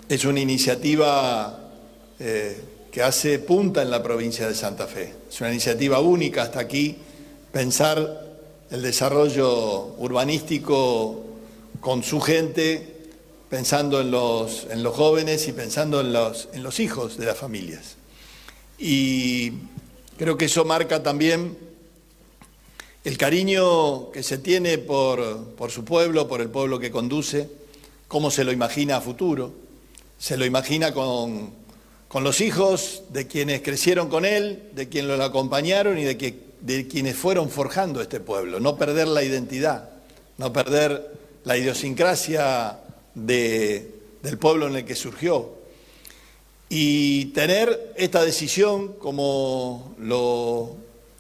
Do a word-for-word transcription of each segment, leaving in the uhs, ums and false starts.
Es una iniciativa eh, que hace punta en la provincia de Santa Fe. Es una iniciativa única hasta aquí, pensar el desarrollo urbanístico con su gente, pensando en los, en los jóvenes y pensando en los, en los hijos de las familias. Y creo que eso marca también el cariño que se tiene por, por su pueblo, por el pueblo que conduce, cómo se lo imagina a futuro. Se lo imagina con, con los hijos de quienes crecieron con él, de quienes lo acompañaron y de, que, de quienes fueron forjando este pueblo. No perder la identidad, no perder la idiosincrasia de, del pueblo en el que surgió. Y tener esta decisión, como lo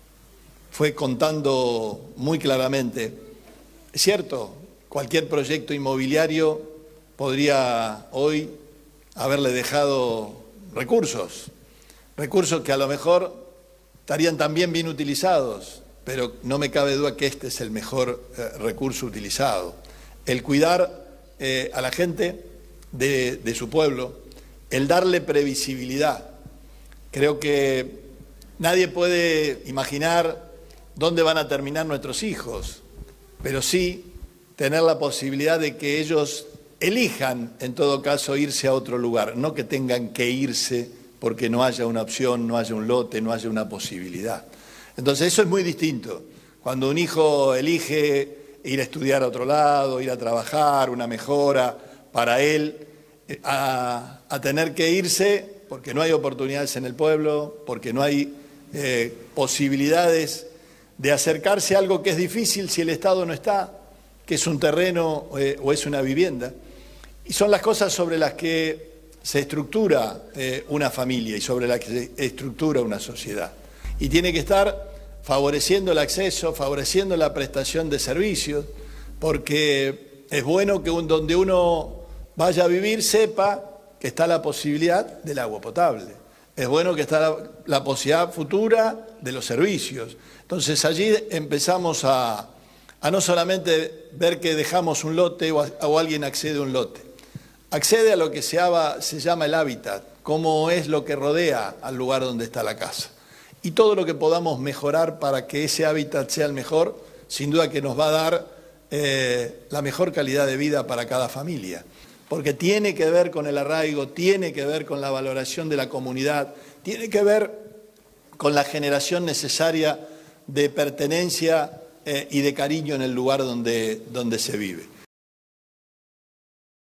fue contando muy claramente, es cierto, cualquier proyecto inmobiliario podría hoy haberle dejado recursos, recursos que a lo mejor estarían también bien utilizados, pero no me cabe duda que este es el mejor eh, recurso utilizado. El cuidar eh, a la gente de, de su pueblo, el darle previsibilidad. Creo que nadie puede imaginar dónde van a terminar nuestros hijos, pero sí tener la posibilidad de que ellos elijan, en todo caso, irse a otro lugar, no que tengan que irse porque no haya una opción, no haya un lote, no haya una posibilidad. Entonces eso es muy distinto. Cuando un hijo elige ir a estudiar a otro lado, ir a trabajar, una mejora para él, a, a tener que irse porque no hay oportunidades en el pueblo, porque no hay eh, posibilidades de acercarse a algo que es difícil si el Estado no está, que es un terreno eh, o es una vivienda. Y son las cosas sobre las que se estructura eh, una familia y sobre las que se estructura una sociedad. Y tiene que estar favoreciendo el acceso, favoreciendo la prestación de servicios, porque es bueno que un, donde uno vaya a vivir sepa que está la posibilidad del agua potable. Es bueno que está la, la posibilidad futura de los servicios. Entonces allí empezamos a, a no solamente ver que dejamos un lote o, a, o alguien accede a un lote, accede a lo que se, haba, se llama el hábitat, cómo es lo que rodea al lugar donde está la casa. Y todo lo que podamos mejorar para que ese hábitat sea el mejor, sin duda que nos va a dar eh, la mejor calidad de vida para cada familia. Porque tiene que ver con el arraigo, tiene que ver con la valoración de la comunidad, tiene que ver con la generación necesaria de pertenencia eh, y de cariño en el lugar donde, donde se vive.